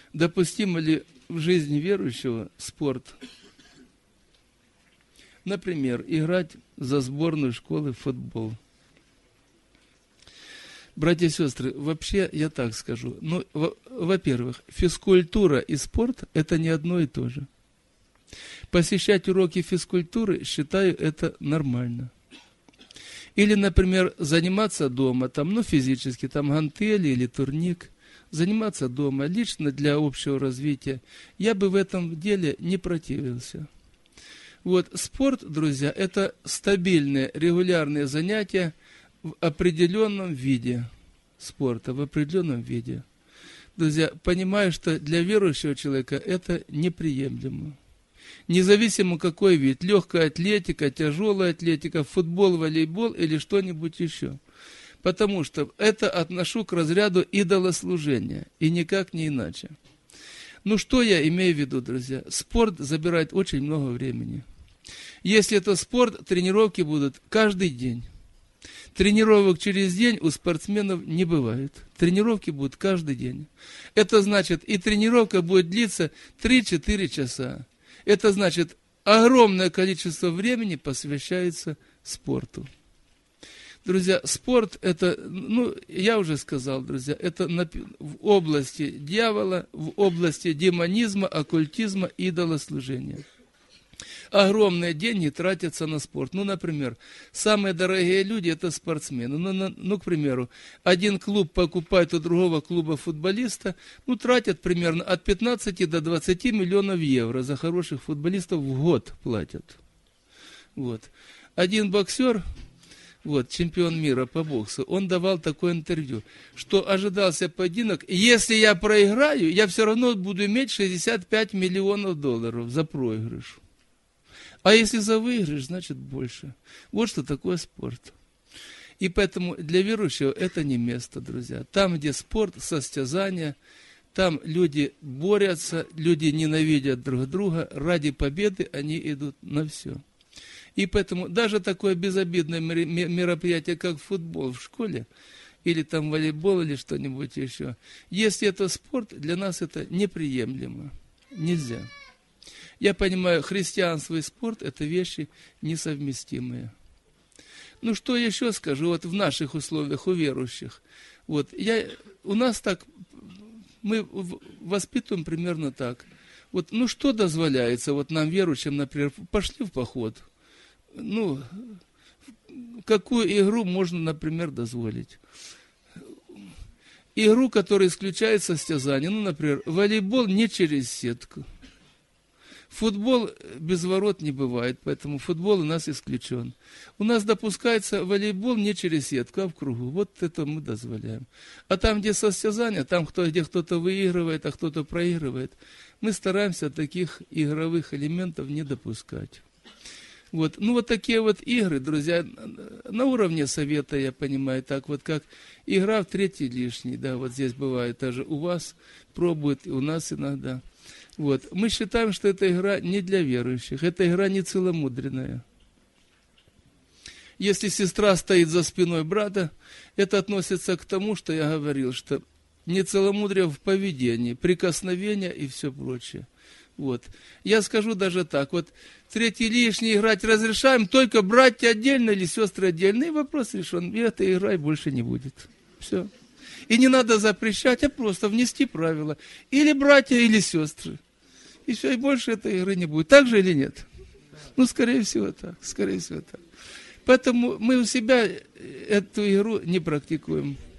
допустимо ли в жизни верующего спорт? Например, играть за сборную школы в футбол. Братья и сестры, вообще я так скажу. Ну, во-первых, физкультура и спорт – это не одно и то же. Посещать уроки физкультуры, считаю, это нормально. Или, например, заниматься дома, там, ну, физически, там, гантели или турник. Заниматься дома лично для общего развития. Я бы в этом деле не противился. Вот, спорт, друзья, это стабильные, регулярные занятия в определенном виде спорта, в определенном виде. Друзья, понимаю, что для верующего человека это неприемлемо. Независимо какой вид, легкая атлетика, тяжелая атлетика, футбол, волейбол или что-нибудь еще. Потому что это отношу к разряду идолослужения, и никак не иначе. Ну, что я имею в виду, друзья? Спорт забирает очень много времени. Если это спорт, тренировки будут каждый день. Тренировок через день у спортсменов не бывает. Тренировки будут каждый день. Это значит, и тренировка будет длиться 3-4 часа. Это значит, огромное количество времени посвящается спорту. Друзья, спорт это, ну, я уже сказал, друзья, это в области дьявола, в области демонизма, оккультизма, идолослужения. Огромные деньги тратятся на спорт. Ну, например, самые дорогие люди – это спортсмены. Ну, к примеру, один клуб покупает у другого клуба футболиста, ну, тратят примерно от 15 до 20 миллионов евро за хороших футболистов в год платят. Вот. Один боксер, вот, чемпион мира по боксу, он давал такое интервью, что ожидался поединок, если я проиграю, я все равно буду иметь 65 миллионов долларов за проигрыш. А если за выигрыш, значит больше. Вот что такое спорт. И поэтому для верующего это не место, друзья. Там, где спорт, состязания, там люди борются, люди ненавидят друг друга, ради победы они идут на все. И поэтому даже такое безобидное мероприятие, как футбол в школе, или там волейбол, или что-нибудь еще, если это спорт, для нас это неприемлемо. Нельзя. Я понимаю, христианство и спорт – это вещи несовместимые. Ну, что еще скажу, вот в наших условиях, у верующих. Вот, у нас так, мы воспитываем примерно так. Вот, ну, что дозволяется, вот нам, верующим, например, пошли в поход. Ну, какую игру можно, например, дозволить? Игру, которая исключает состязание. Ну, например, волейбол не через сетку. Футбол без ворот не бывает, поэтому футбол у нас исключен. У нас допускается волейбол не через сетку, а в кругу. Вот это мы дозволяем. А там, где состязания, там, где кто-то выигрывает, а кто-то проигрывает, мы стараемся таких игровых элементов не допускать. Вот. Ну, вот такие вот игры, друзья, на уровне совета, я понимаю, так вот как игра в третий лишний, да, вот здесь бывает, даже у вас пробуют, и у нас иногда. Вот. Мы считаем, что эта игра не для верующих, эта игра не целомудренная. Если сестра стоит за спиной брата, это относится к тому, что я говорил, что нецеломудрие в поведении, прикосновения и все прочее. Вот. Я скажу даже так, вот третий лишний играть разрешаем, только братья отдельно или сестры отдельно, и вопрос решен, и этой игры больше не будет. Все. И не надо запрещать, а просто внести правила. Или братья, или сестры. И все, и больше этой игры не будет. Так же или нет? Ну, скорее всего так, скорее всего так. Поэтому мы у себя эту игру не практикуем.